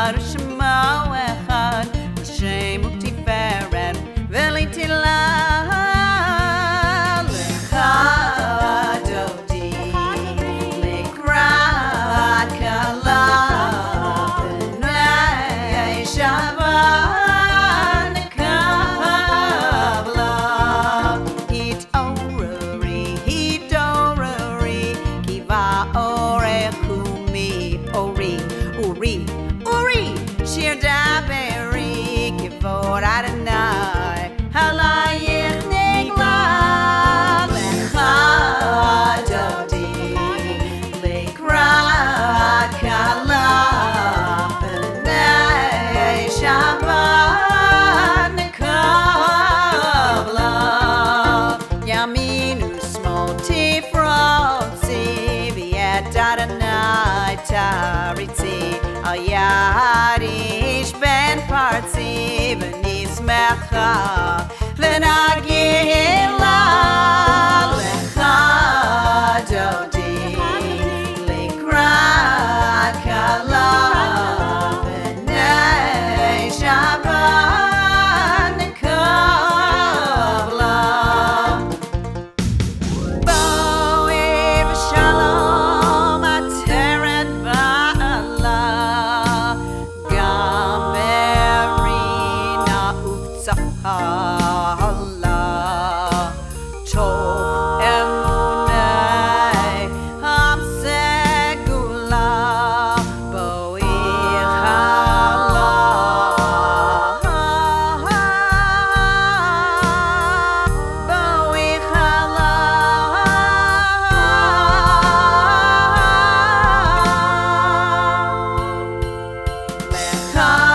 ושמו אחד, השם ותפארת ולתהילה. לך דודי לקראת כלה, בני שבת נקבלה. התעוררי, התעוררי, כי באורך ומי אורי, אורי, אורי, שיר דברי, כבוד אדוני עלייך נגלה. לך דודי לקראת כלה, בני שבת נקבלה. ימין ושמאל תפרוצי, ואת אדוני תריצי. על יד איש בן פרצי, ונשמחה ונגילה. לך דודי לקראת כלה, בני שבת נקבלה. בואי בשלום עטרת בעלה, גם ברינה ובצהלה. תוך אמוני הסגולה, בואי חלה, בואי חלה. לך